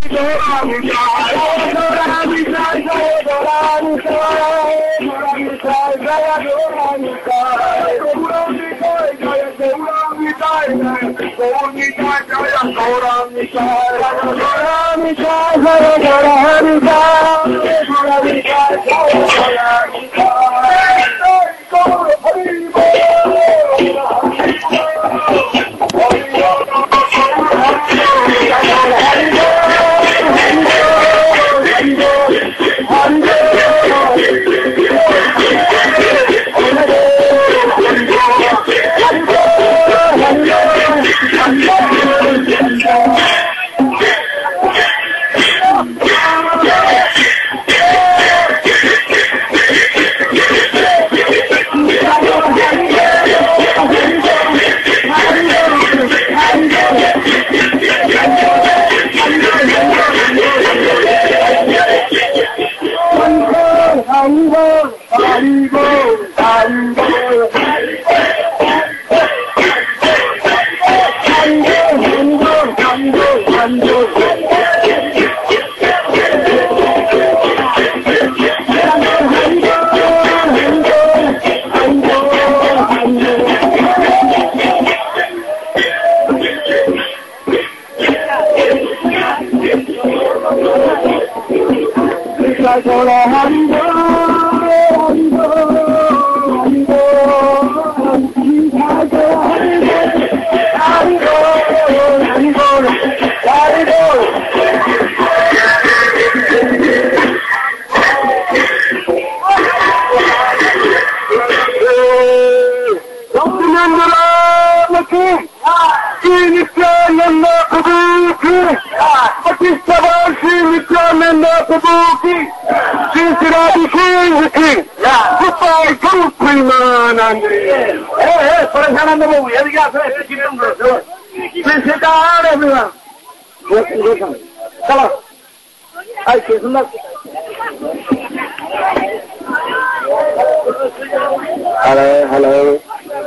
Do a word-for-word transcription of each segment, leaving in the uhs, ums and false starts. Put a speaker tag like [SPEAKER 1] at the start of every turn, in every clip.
[SPEAKER 1] Hello, hello.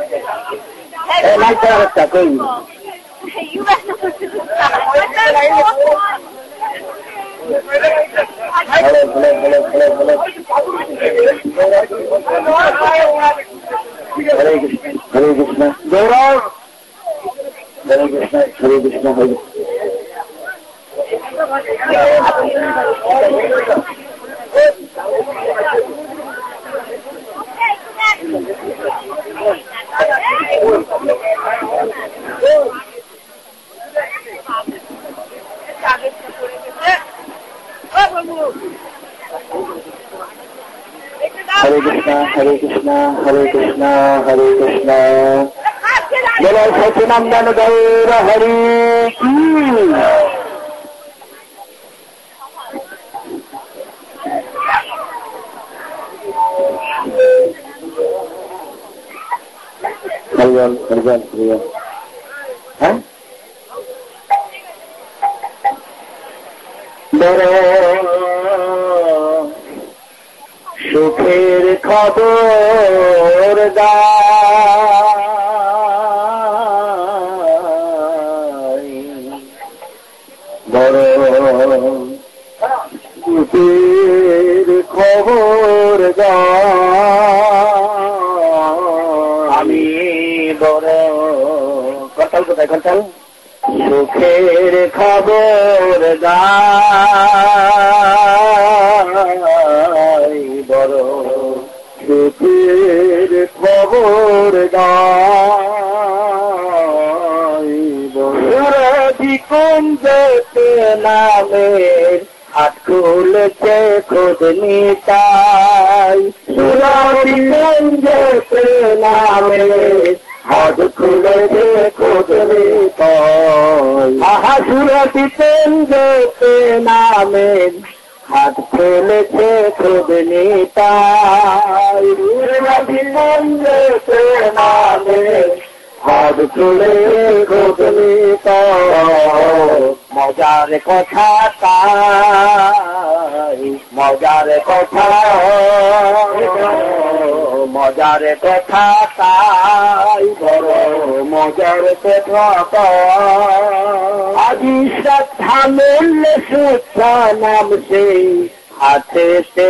[SPEAKER 1] Hey, like that, that's good.
[SPEAKER 2] You guys are supposed to do that.
[SPEAKER 1] Hello, hello, hello, hello, hello. Hare Krishna, Hare Krishna. Gaurav. Hare Krishna, Hare Krishna, Hare Krishna. Hare Krishna, Hare Krishna, Hare Krishna, Hare Krishna. Bolo Satyanandan Gaura Hari Ki. Harijan, Harijan, Harijan. Huh? Bolo সুখের খবর দাই বড় সুখের খবর দাই আমি বড় কটাল কোথায় কটাল সুখের খবর দাই বড় সুখের খবর দাই বড়ি কুঞ্জতে নামের হাত খুলেছে খোদ নিতাই সুরটি কুঞ্জতে নামের হাত খুলেছে খোদ নিতাই আহা সুরটি কুঞ্জতে নামের হাত খুলেছে খোদ নিতাই সুরটি কুঞ্জতে নামের হাত খুলে খোদ নিতাই মজার কথা তাই মজার কথা মজার কথা তাই বড় মজার কথা আজি শ্রদ্ধা মূল্যে সুচ্ছা নাম সেই হাতে সে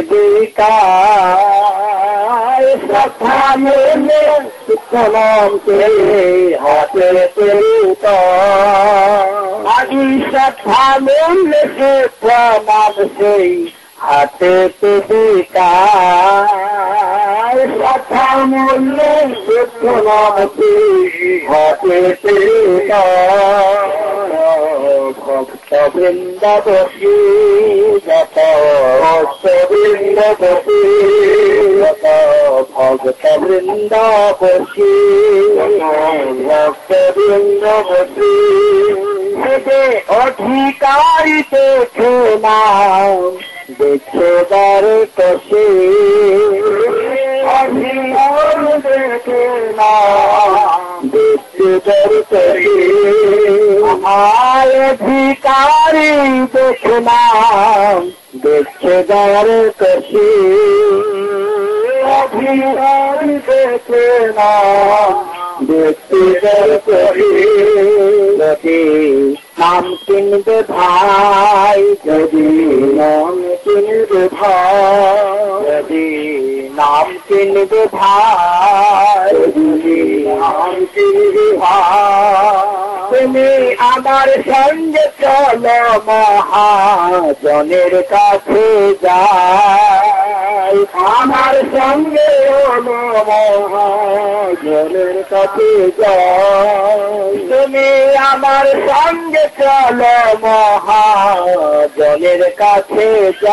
[SPEAKER 1] বিকায় শ্রদ্ধা মূল্যে সুচ্ছা নাম সেই হাতে সে বিকায় আজি শ্রদ্ধা মূল্যে সুচ্ছা নাম সেই হাতে সে বিকায় শ্রদ্ধা মূল্যে সুচ্ছা নাম সেই হাতে সে বিকায় ভক্ত বৃন্দ বসি যত ভক্ত বৃন্দ বসি যত ভক্ত বৃন্দ বসি ভক্ত বৃন্দ বসি হেঁটে অধিকারী দেখে নাম দেখে দ্বারে কষে অধিকারী দেখে নাম দেখে দ্বারে কষে অধিকারী দেখে নাম দেখে দ্বারে কষে অধিকারী দেখে নাম দেখে দ্বারে কষে যদি নাম কিনবে ভাই যদি নাম কিনবে ভাই যদি নাম কিনবে ভাই যদি নাম কিনবে ভাই তুমি আমার সঙ্গে চলো মহাজনের কাছে যাই আমার সঙ্গে মহাজনের কাছে যাই তুমি আমার সঙ্গে চলো মহাজনের কাছে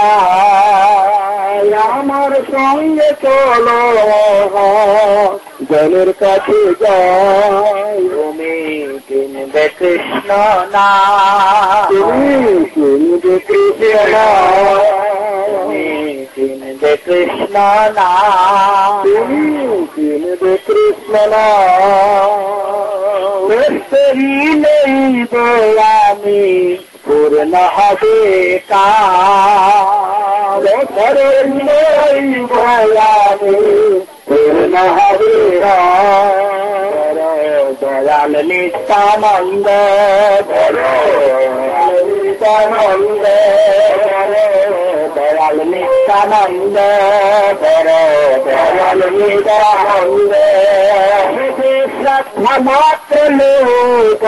[SPEAKER 1] যাই আমার সঙ্গে চলো মহাজনের কাছে যাই তুমি কিনবে কৃষ্ণ নাম তুমি কিনবে কৃষ্ণ তুমি কিনবে কৃষ্ণ নাম তুমি কিনবে কৃষ্ণ নাম আমি পূর্ণ হবে কাম আমি পূর্ণ হবে দয়াল নিত্যানন্দ নিত্যানন্দ দয়াল নিত্যানন্দ দয়াল নিত্যানন্দ শ্রদ্ধা মাত্র লোক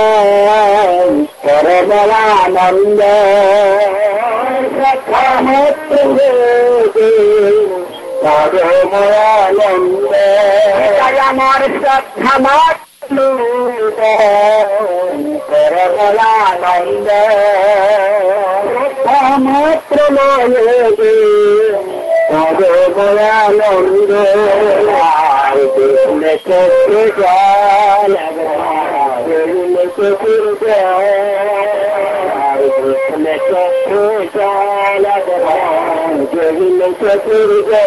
[SPEAKER 1] পরমানন্দ শ্রদ্ধা মাত্র লোক পরমানন্দ আমার শ্রদ্ধা মাত্র পরমানন্দ শ্রদ্ধা মাত্র লোক পরমানন্দ দেখলে চোখে জল দেখলে চোখে জল দেখলে চোখে জল দেখলে চোখে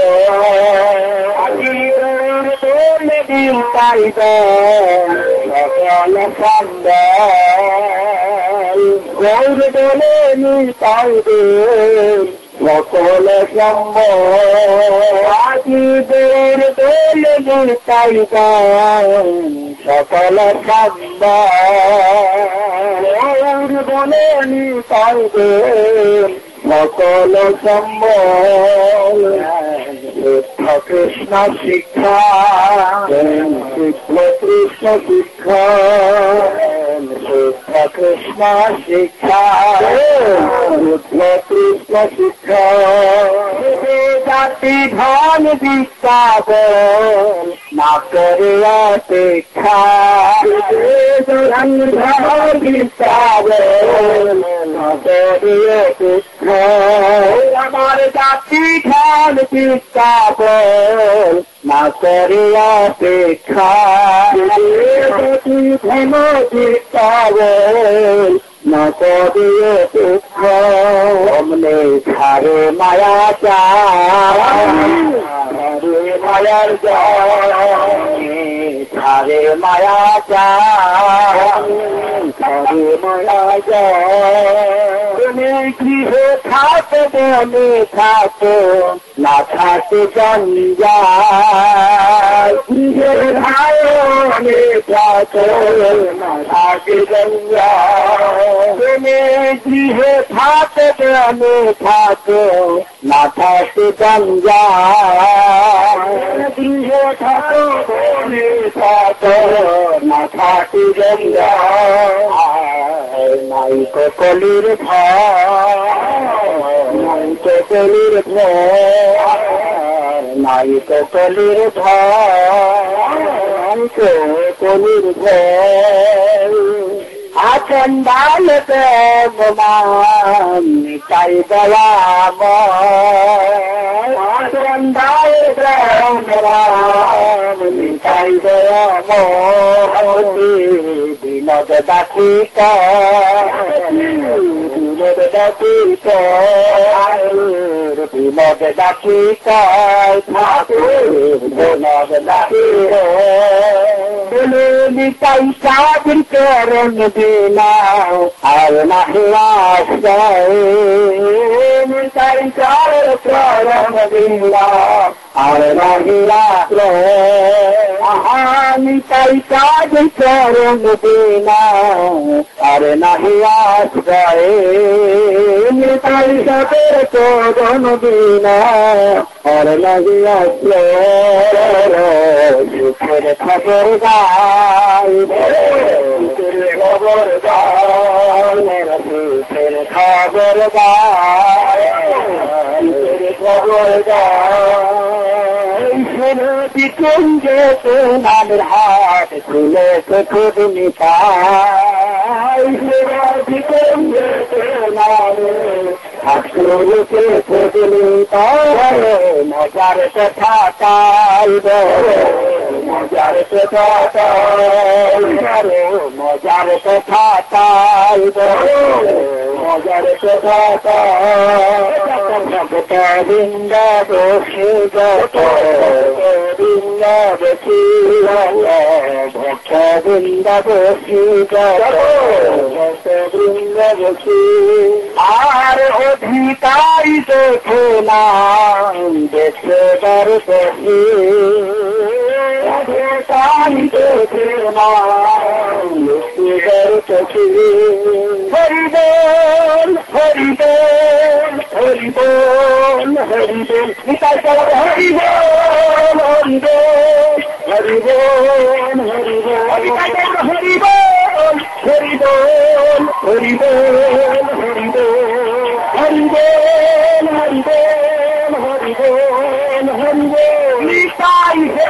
[SPEAKER 1] জল দিন পাইব সকল সন্দেহ গৌর দলে নি পাইবে সকল আজি দৌর দোলে নিতাইব সকল গৌর দলে নিতাইবে সকল শুদ্ধ কৃষ্ণ শিক্ষা শুদ্ধ কৃষ্ণ শিক্ষা শুদ্ধ কৃষ্ণ শিক্ষা শুদ্ধ কৃষ্ণ শিক্ষা জাতি ধন বিস্তাব না করে অপেক্ষা ধন বিস্তাব না করে অপেক্ষা আমার জাতি ধন বিস্তাব না করে অপেক্ষা জাতি ধন বিস্তাব না করে অপেক্ষা অমনে ধারে মায়া চারে মায়ার ধারে মায়া চারে মায়া তুমি গৃহে থাকে বলে থাকে না থাকে জঞ্জাল গৃহে ধারণে থাকে না থাকে জঞ্জাল গৃহে থাকে বলে থাকে না থাকে জঞ্জাল গৃহে থাকে বলে থাকে না থাকে জঞ্জাল নাই তো কলির ভার নাই তো কলির ভার নাই তো কলির ভার নাই তো কলির ভার আচন্দাল দেবমান চাই দয়াম আচন্দাল দেবমান চাই দয়াম বিনোদ দাসিক বিনোদ দাসিক বিনোদ দাসিক ঠাকুর বিনোদ দাসিক বলে নিতাই সাবির করন দিনা আর নাহি আশ্রয় নিতাই সাবির করন দিনা আর নাহি আশ্রয় আহা নিতাই সাবির করন দিনা আর নাহি আশ্রয় নিতাই সাবির করন দিনা আর নাহি আশ্রয় সুখের খবর গাই সুখের খবর গাই সুখের খবর গাই সুখের খবর গাই সুরতি কুঞ্জে সোনার হাট খুলে খুদ নিতাই সুরতি কুঞ্জে সোনার হাট খুলে খুদ নিতাই মজার কথা তাইব মজার কথা তাইব মজার কথা তাইব মজার কথা ভক্ত বৃন্দ বসে যত বৃন্দ বসি ভক্ত বৃন্দ বসি যত ভক্ত বৃন্দ বসি আর অধিকারী দেখে না দেখে বার বসি অধিকারী দেখে না দেখে বার বসি হরি বল হরি বল হরি বল হরি বল নিতাই চলো হরি বল হরি বল হরি বল হরি বল নিতাই চলো হরি বল হরি বল হরি বল হরি বল হরি বল হরি বল হরি বল হরি বল নিতাই হে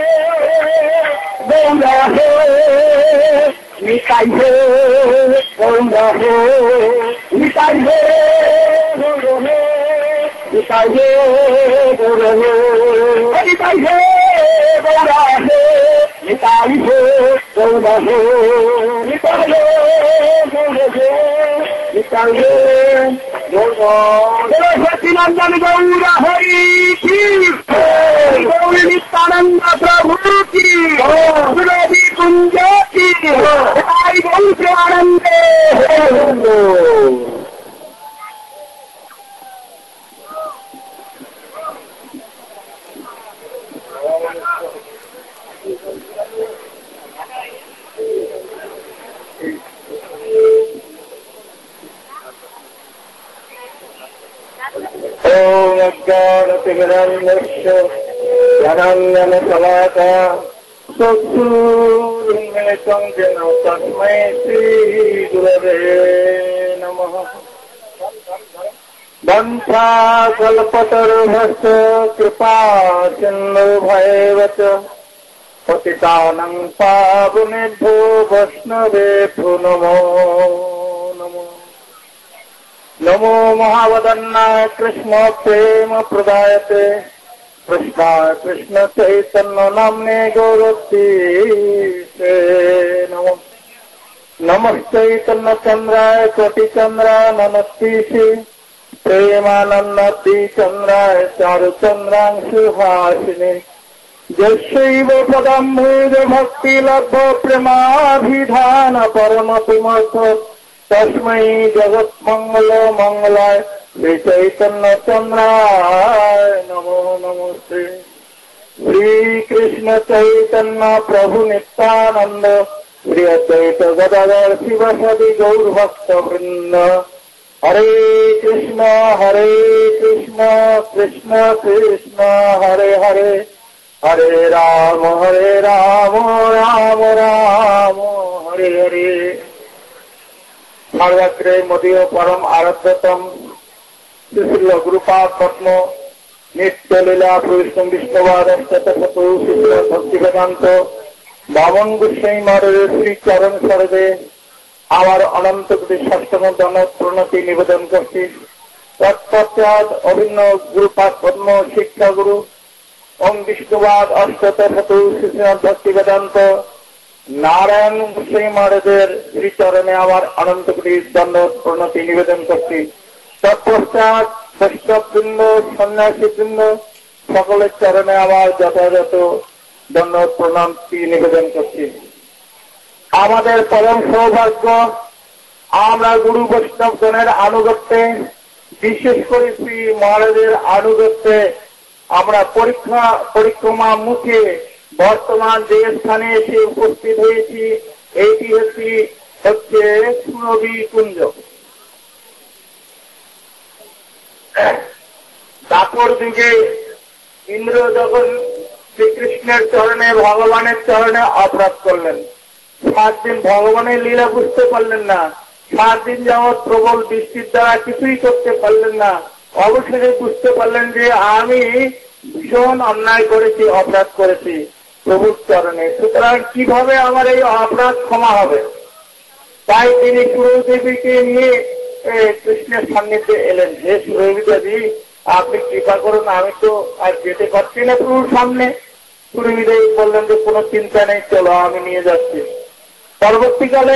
[SPEAKER 1] গৌরা হে নিতাই হে গৌরা হে নিতাই হে গৌরা হে নিতাই হে গৌরা হে নিতাই হে গৌরা হে নিতাই হে গৌরা হে নিতাই হে গৌরা হে নিতাই হে গৌরা সচিনন্দন গৌরা হরি কি গৌরী নিত্যানন্দ প্রভু কি সুরভি কুঞ্জ কি তাই বংশ আনন্দে ओम अज्ञानतिमिरन्धस्य ज्ञानाञ्जनशलाकया चक्षुरुन्मिलितं येन तस्मै श्रीगुरवे नमः। वंशाकल्पतरुभ्यश्च कृपा सिन्धुभ्यैव च पतितानां पावनेभ्यो वैष्णवेभ्यो नमो नमः। नमो महावदन्नाय कृष्ण प्रेम प्रदायते कृष्णाय कृष्ण चैतन्य नाम्ने गौरतीसे नमो नमश्चैतन्य चंद्राय कोटिचंद्राय नमस्तीसे प्रेमानंदी चंद्राय चारुचंद्रांशुहासिने यस्यैव पदम्भुज भक्ति लब्ध प्रेमाभिधान परम पुमर्थ तस्मै जगत मंगल मंगलाय श्री चैतन्य चंद्राय नमो नमस्ते। श्री कृष्ण चैतन्य प्रभु नित्यानंद श्री अद्वैत गदाधर शिवसदि गौर भक्त वृंद। हरे कृष्ण हरे कृष्ण कृष्ण कृष्ण हरे हरे, हरे राम हरे राम राम राम हरे हरे। सर्वत्र मदीय परम आराध्यतम श्री गुरुपाद पद्म नित्य लीला वैष्णव विष्णुवाद शतशतु शिष्य भक्ति वेदांत बामन गोस्वामी महाराज श्री चरण सरोदे আমার অনন্ত কোটি ষষ্ঠম দণ্ডবত প্রণতি নিবেদন করছি। তৎপশ্চাৎ অভিন্ন গুরুপাদ পদ্ম শিক্ষা গুরু ওম বিষ্ণুবাদ অষ্টশতু শিষ্য ভক্তি বেদান্ত নারায়ণ গোস্বামী মহারাজের শ্রীচরণে আমার অনন্ত কোটি দণ্ডবত প্রণতি নিবেদন করছি। তৎপশ্চাৎ বৈষ্ণববৃন্দ সন্ন্যাসীবৃন্দ সকলের চরণে আমার যথাযথ দণ্ডবত প্রণতি নিবেদন করছি। আমাদের পরম সৌভাগ্য আমরা গুরু বৈষ্ণবগণের আনুগত্যে, বিশেষ করে শ্রী মহারাজের আনুগত্যে আমরা পরীক্ষা পরিক্রমা মুখে বর্তমান যে স্থানে এসে উপস্থিত হয়েছি, এইটি হচ্ছে হচ্ছে সুরভি কুঞ্জ। দাপর যুগে ইন্দ্র যখন শ্রীকৃষ্ণের চরণে ভগবানের চরণে অপরাধ করলেন, সাত দিন ভগবানের লীলা বুঝতে পারলেন না, সাত দিন যাবৎ প্রবল বৃষ্টির দ্বারা কিছুই করতে পারলেন না। অবশেষে বুঝতে পারলেন যে আমি ভীষণ অন্যায় করেছি, অপরাধ করেছি প্রভুর চরণে, সুতরাং কিভাবে আমার এই অপরাধ ক্ষমা হবে। তাই তিনি সুরদেবীকে নিয়ে কৃষ্ণের সান্নিধ্যে এলেন। হে সুরদেবী দেবী, আপনি কৃপা করুন, আমি তো আর যেতে পারছি না প্রভুর সামনে। সুরদেবী দেবী বললেন যে কোনো চিন্তা নেই, চলো আমি নিয়ে যাচ্ছি। পরবর্তীকালে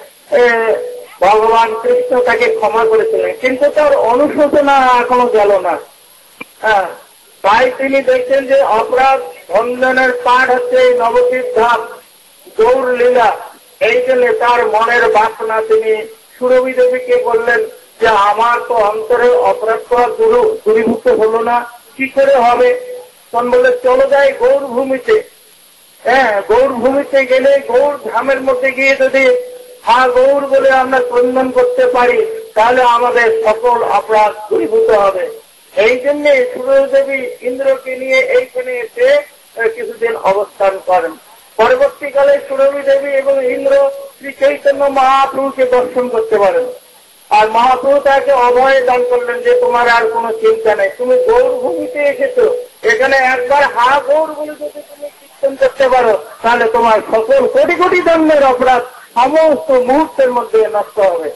[SPEAKER 1] ভগবান কৃষ্ণ তাকে ক্ষমা করেছিলেন, কিন্তু তার অনুশোচনা এখনো গেল না। হ্যাঁ, তাই তিনি দেখছেন যে অপরাধ ভঞ্জনের পাঠ হচ্ছে নবদ্বীপ ধাম গৌর লীলা। এই জন্য তার মনের বাসনা তিনি সুরভি দেবীকে বললেন যে আমার তো অন্তরে অপরাধ করা দূরীভূত হলো না, কি করে হবে? তখন বলে চলো যাই গৌর ভূমিতে। হ্যাঁ, গৌর ভূমিতে গেলে গৌর ধামের মধ্যে গিয়ে যদি হা গৌর বলে আমরা ক্রন্দন করতে পারি, তাহলে আমাদের সকল অপরাধ দূরীভূত হবে। এই জন্যে সুরদেবী ইন্দ্রকে নিয়ে এইখানে এসে কিছুদিন অবস্থান করেন। পরবর্তীকালে সুরভি দেবী এবং ইন্দ্র শ্রী চৈতন্য মহাপ্রভুকে দর্শন করতে পারেন। আর মহাপ্রভু তাকে অভয় দান করলেন যে তোমার আর কোনো চিন্তা নেই, তুমি গৌর ভূমিতে এসেছো, এখানে একবার হা গৌর বলে যদি তুমি কীর্তন করতে পারো, তাহলে তোমার সকল কোটি কোটি দণ্ডের অপরাধ সমস্ত মুহূর্তের মধ্যে নষ্ট হবে।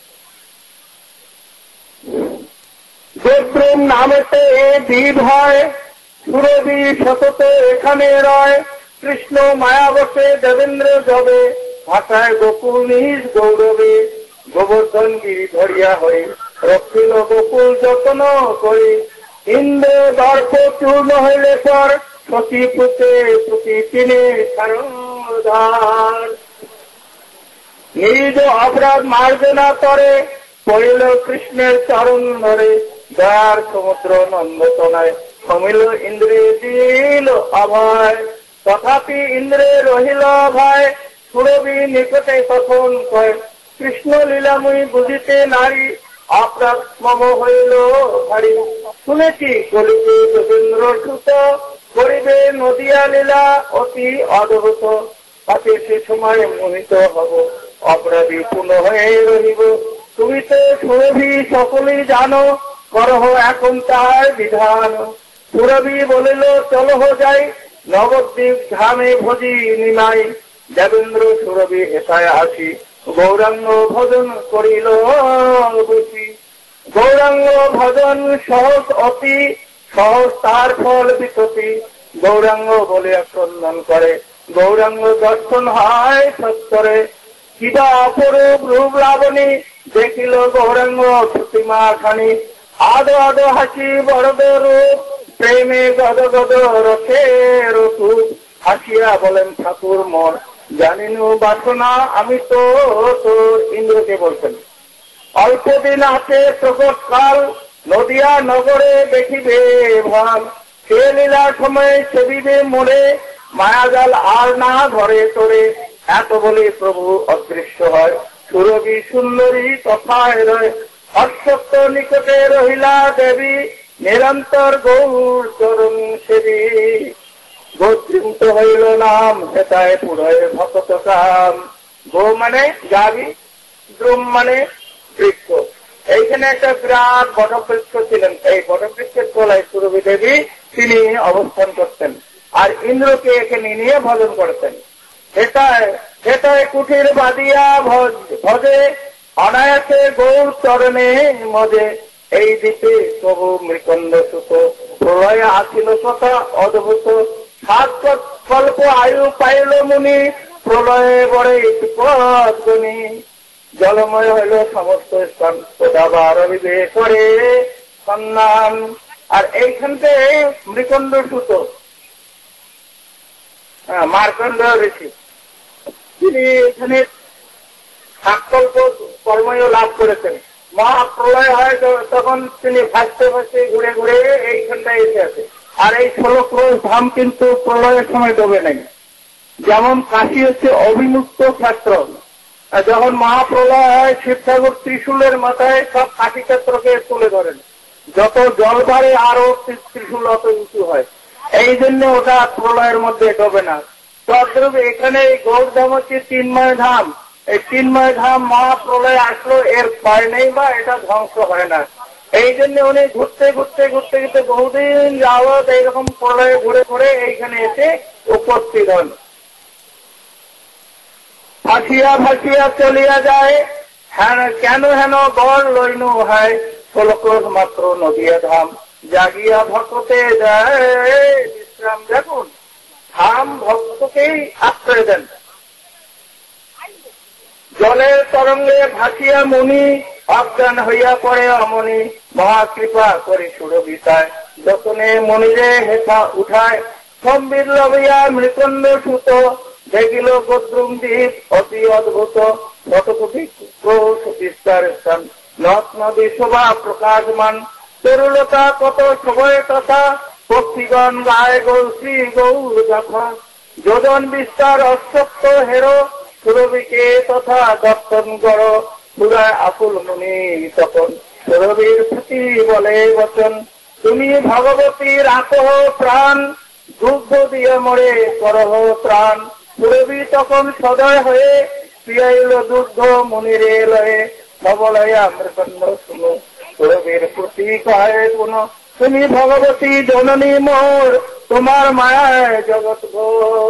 [SPEAKER 1] যে প্রেম নামেতে বিধ হয়, সুরভি সতত এখানে রয়, কৃষ্ণ মায়াবশে দেবেন্দ্র জবে, ভাষায় গোকুল নিজ গৌরবে, গোবর্ধন গিরি ধরিয়া হই, রক্ষিল গোকুল যত্ন করি, ইন্দ্র দর্প চূর্ণ হইলে পর, সতী পুতে পুতি তিনি সারধার। নিজ অপরাধ মার্জনা করে, পড়িল কৃষ্ণের চরণ ধরে, দয়ার সমুদ্র নন্দতনায়, সমিল ইন্দ্রে দিল অভয়, তথাপি ইন্দ্রে রহিল ভয়, সুরভি নিকটে তখন কয়, কৃষ্ণ লীলাময়ী বুঝিতে নারী, অপরাধ মম হইল ভারী, শুনেছি কলিতে দেবেন্দ্র সুত, করিবে নদিয়া লীলা অতি অদ্ভুত, তাতে সে সময় মোহিত হব, অপরাধী পূর্ণ হয়ে রহিব, তুমি তো সুরভি সকলেই জানো, করহ এখন তার বিধান। সুরভি বলিল চলহ যাই, নবদ্বীপ ধামে ভজি নিমাই, দেবেন্দ্র সুরভি হেতায় আসি, গৌরাঙ্গ ভজন করিল বসি। গৌরাঙ্গ ভজন সহজ অতি, সহজ তার ফল বিপতি, গৌরাঙ্গ বলিয়া ক্রন্দন করে, গৌরাঙ্গ দর্শন হয় সত্তরে, কিবা অপরূপ রূপ লাবণী, দেখিল গৌরাঙ্গ প্রতিমা খানি, আদ আদ হাসি বরদ রূপ, প্রেমে গদ গদ রথের রূপ, হাসিয়া বলেন ঠাকুর মোর, জানিনু বাসনা আমি তো তোর। ইন্দ্রকে বলছেন অল্পদিন আছে প্রকট কাল, নদিয়া নগরে দেখিবে ভাল। সে লীলার সময় সেবিবে মোরে, মায়াজাল আর না ধরে তোরে। এত বলে প্রভু অদৃশ্য হয়, সুরভি সুন্দরী তথায় রয়। হর্ষত্ব নিকটে রহিলা দেবী, নিরন্তর গৌর চরণ সেবী। গোত্রিত হইল নাম, হেতায় পুরয় ভকত কাম। গো মানে গাবি, দ্রুম মানে বৃক্ষ। এইখানে একটা বিরাট বটবৃক্ষ ছিলেন, এই বটবৃক্ষের তলায় সুরভি দেবী তিনি অবস্থান করতেন, আর ইন্দ্রকে এখানে নিয়ে ভজন করতেন। হেতায় হেতায় কুঠির বাদিয়া ভজে, অনায়াসে গৌর চরণে মজে। এই দ্বীপে প্রভু মৃকন্দ সুত, প্রলয়ে আসিল কথা অদ্ভুত। সাত কল্প আয়ু পাইল মুনি, প্রলয়ে বড়ে পদ্মনি। জলময় হইল সমস্ত স্থান, কোদাবার বিবে করে সন্ধান। আর এইখানতে মৃকন্দ সুত মার্কণ্ড ঋষি, তিনি এখানে সাতকল্প কর্ময় লাভ করেছেন। মহাপ্রলয় হয় তখন তিনি ভাসতে ভাসতে ঘুরে ঘুরে এইখানটায় এসে আছে। আর এই ষোলো ক্রোশ ধাম কিন্তু প্রলয়ের সময় ডোবে নাই। যেমন কাশী হচ্ছে অবিমুক্ত ক্ষেত্র, যখন মহাপ্রলয় হয় শিবসাগর ত্রিশূলের মাথায় সব কাশী ক্ষেত্রকে তুলে ধরেন। যত জল বাড়ে আরো ত্রিশূল অত উঁচু হয়, এই জন্য ওটা প্রলয়ের মধ্যে ডোবে না। তদ্রূপ এখানে এই গৌরধাম হচ্ছে তিনময় ধাম। এই তিনময় ধাম মহাপ্রলয় আসলো, এর ভয় নেই বা এটা ধ্বংস হয় না। এই জন্য উনি ঘুরতে ঘুরতে ঘুরতে ঘুরতে বহুদিন যাবৎ এইরকম প্রলয়ে ঘুরে ঘুরে এইখানে এসে উপস্থিত হন। ভাসিয়া ভাসিয়া চলিয়া যায়, হ্যাঁ কেন হেন গড় লইনু হয়। ষোলো ক্রোশ মাত্র নদিয়া ধাম, জাগিয়া ভক্ততে যায় বিশ্রাম। দেখুন, ধাম ভক্তকেই আশ্রয় দেন। জলের তরঙ্গে ভাসিয়া মুনি, অজ্ঞান হইয়া পড়ে অমনি। মহাকৃপা করে সুরভিতায়, যতনে মনিরে হেথা উঠায়। সম্বির লবিয়া মৃকন্দ সুত, দেখিল গোদ্রুম দ্বীপ অতি অদ্ভুত। শতকোটি ক্রোশ বিস্তার স্থান, নদ নদী শোভা প্রকাশমান। তরুলতা কত সবয় তথা, পক্ষীগণ গায়ে গৌ শ্রী গৌর যথা। যোজন বিস্তার অশ্বত্থ হেরো, সুরভিকে তথা দর্শন কর। পুরায় আকুল মুনি তখন, সুরভির প্রতি বলে বচন। তুমি ভগবতী রাখহ প্রাণ, দুগ্ধ দিয়ে মরে করহ ত্রাণ। সুরভি তখন সদয় হয়ে, পিয়াইল দুগ্ধ মুনিরে লয়ে। সবলয়া মৃকন্দ শুনো, সুরভির প্রতি কহে কোন। তুমি ভগবতী জননী মোর, তোমার মায়ায় জগৎ ঘোর।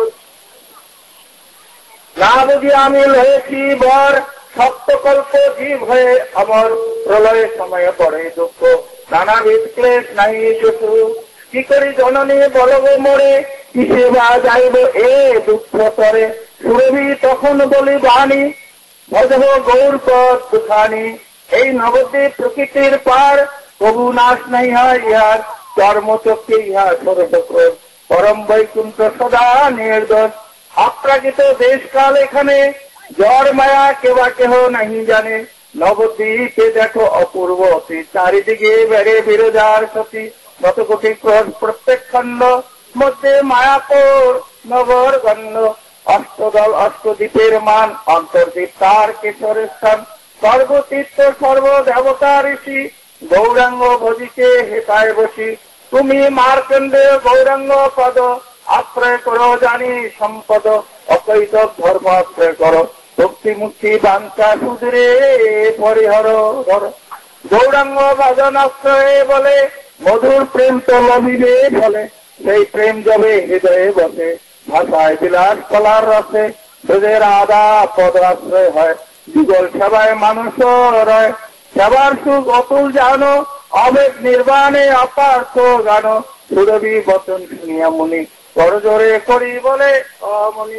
[SPEAKER 1] না বুঝি আমি লয়েছি বর, সপ্তকল্প জীব হয়ে আমার। প্রলয়ের সময় পড়ে দুঃখ, নানাবিধ ক্লেশ নাই কিছু। কি করি জননী বলব মোরে, কিসে বা যাইব এ দুঃখ তরে। সুরভি তখন বলি বাণী, ভজব গৌর পথ দুখানি। এই নবদ্বীপ প্রকৃতির পার, প্রভু নাশ নাই হয় ইহার। কর্মচক্রে ইহা সর্বক্রোধ, পরম বৈকুণ্ঠ সদা নির্দোষ। অপ্রাকৃত দেশকাল এখানে, জ্বর মায়া কেবা কেহ নাহি জানে। নবদ্বীপে দেখো অপূর্ব অতি, চারিদিকে বেড়ে বিরোজার সতী। শত কোটি ক্রোশ প্রত্যেক খণ্ড, মধ্যে মায়াপুর নগর গণ্য। অষ্টদল অষ্টদ্বীপের মান, অন্তর্দ্বীপ তার কেশরের স্থান। সর্বতীর্থ সর্বদেবতা ঋষি, গৌরাঙ্গ ভজিকে হেতায় বসি। তুমি মার্কণ্ডেয় গৌরাঙ্গ পদ, আশ্রয় করো জানি সম্পদ। অকৈত ধর্ম আশ্রয় করো, ভক্তি মুক্তি বাঞ্ছা সুদূরে পরিহর ধর। গৌরাঙ্গ ভজন আশ্রয়ে বলে, মধুর প্রেম তো লভিবে বলে। সেই প্রেম যাবে হৃদয়ে বসে, ভাষায় বিলাস কলার রসে। হৃদয়ের আদা পদ আশ্রয় হয়, যুগল সেবায় মানুষ রয়। সেবার সুখ অতুল জানো, অবেদ নির্বাণে অপার্থ গানো। সুরভি বচন শুনিয়া মুনি, করজোরে করি বলে অমনি।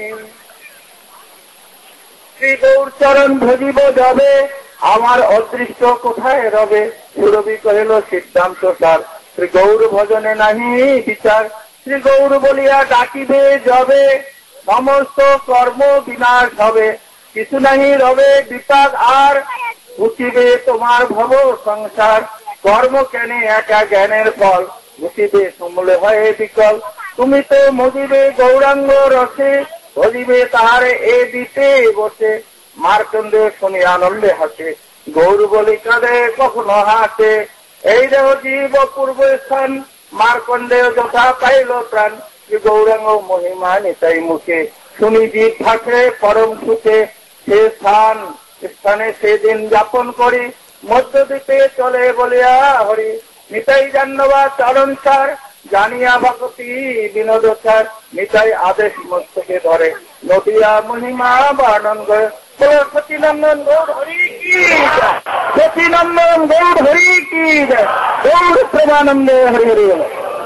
[SPEAKER 1] শ্রী গৌর চরণ ভজিব যাবে, আমার অদৃষ্ট কোথায় রবে। সুরভি কহিল সিদ্ধান্ত সার, শ্রী গৌর ভজনে নাহি বিচার। শ্রী গৌর বলিয়া ডাকিবে যাবে, সমস্ত কর্ম বিনাশ হবে। কিছু নাহি রবে বিপাক আর, বুঝিবে তোমার ভব সংসার, কর্ম কেনে একা জ্ঞানের ফল, বুঝিবে সমূলে হয় বিকল। তুমি তো মজিবে গৌরাঙ্গ রসে, বলিবে তাহারে এ দিতে বসে। মার্কণ্ডেয় শুনি আনন্দে হাসে, গৌর বলি কাঁদে কখনো হাসে। এই দেহ জীব পূর্ব স্থান, মার্কণ্ডেয় যথা পাইল প্রাণ। গৌরাঙ্গ মহিমা নিতাই মুখে, শুনি জীব থাকে পরম সুখে। সে স্থান স্থানে সেদিন যাপন করি, মধ্যদ্বীপে চলে বলিয়া হরি। নিতাই জান্নবা চরণ সার, জানিয়া ভক্তি বিনোদ সার। নিতাই আদেশ মস্তকে ধরে, নদিয়া মহিমা বর্ণন করে। সচিনন্দন গৌর হরি কি জয়, সচিনন্দন গৌর হরি কি জয়, গৌর প্রেমানন্দে হরি হরি বল।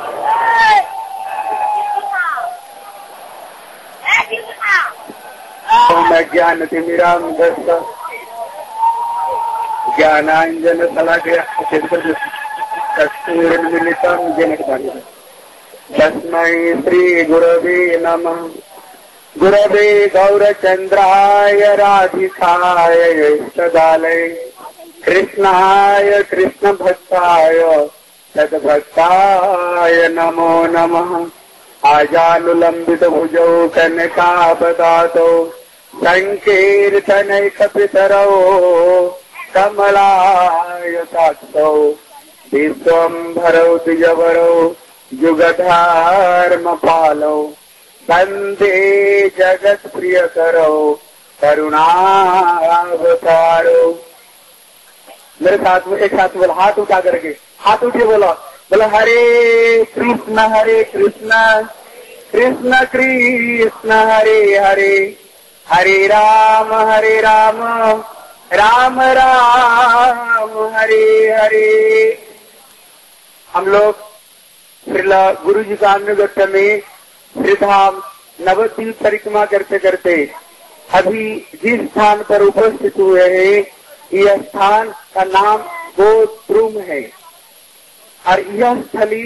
[SPEAKER 1] ज्ञान तिमिराम दस्त ज्ञानांजन शलाकया चक्षुर्मिलितं येन तस्मै श्री गुरवे नमः। गुरवे गौरचन्द्राय राधिकाय यशदालय, कृष्णाय कृष्णभक्ताय सद्भक्ताय नमो नमः। आजानुलम्बित भुजौ कनकावदातौ, संकीर्तनैकपितरौ कमलायताक्षौ। विश्वम्भरौ द्विजवरौ जुगधर्मपालौ, वन्दे जगत्प्रियकरौ करुणावतारौ। मेरे साथ में एक साथ बोला, हाथ उठा करके, हाथ उठे बोला, बोला हरे कृष्ण हरे कृष्ण कृष्ण कृष्ण हरे हरे, हरे राम हरे राम राम राम हरे हरे। हम लोग श्रीला गुरु जी का अनुगत्य में श्रीधाम नवद्वीप परिक्रमा करते करते अभी जिस स्थान पर उपस्थित हुए हैं, यह स्थान का नाम गोद्रुम है और यह स्थली